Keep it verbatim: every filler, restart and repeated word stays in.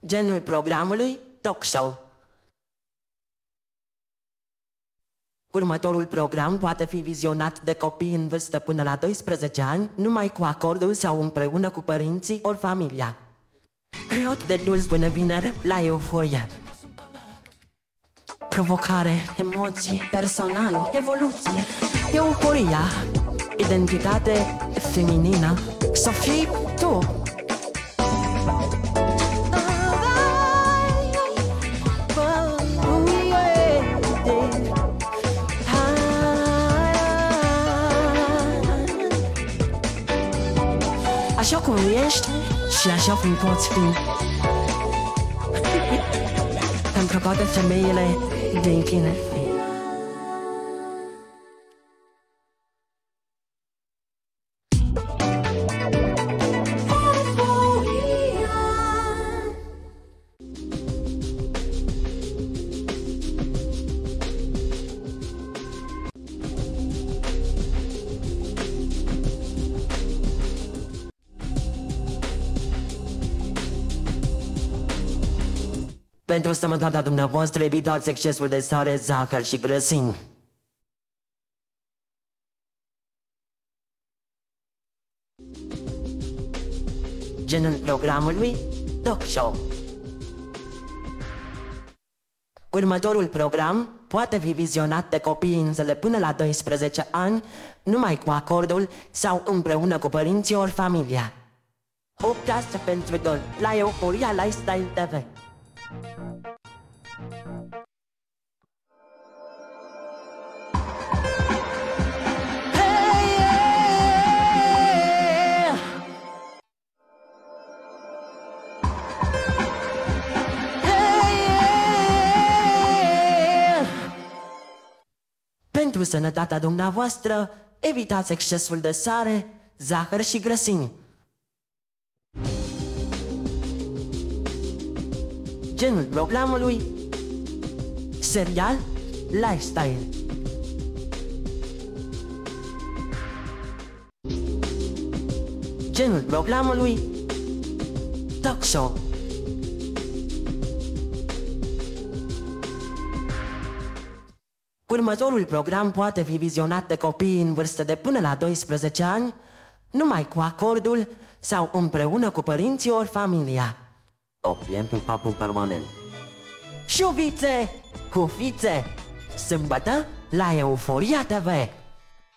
Genul programului talk show. Următorul program poate fi vizionat de copii în vârstă până la doisprezece ani, numai cu acordul sau împreună cu părinții ori familia. Perioadă de luni până vineri la Euforia. Provocare, emoții, personal, evoluție, euforia, identitate feminină, să fii tu. Așa cum ești și așa cum poți fi. Pentru toate femeile din tine. Pentru sănătatea dumneavoastră evitați excesul de sare, zahăr și grăsimi. Genul programului talk show. Următorul program poate fi vizionat de copiii însele până la doisprezece ani, numai cu acordul sau împreună cu părinții ori familia. O clasă pentru doi la Euforia Lifestyle T V. Pentru sănătatea dumneavoastră, evitați excesul de sare, zahăr și grăsimi. Genul programului serial lifestyle. Genul programului talk show. Următorul program poate fi vizionat de copii în vârstă de până la doisprezece ani, numai cu acordul sau împreună cu părinții ori familia. Opiem pe papul permanent. Șuvițe cu fițe, sâmbătă la Euforia T V.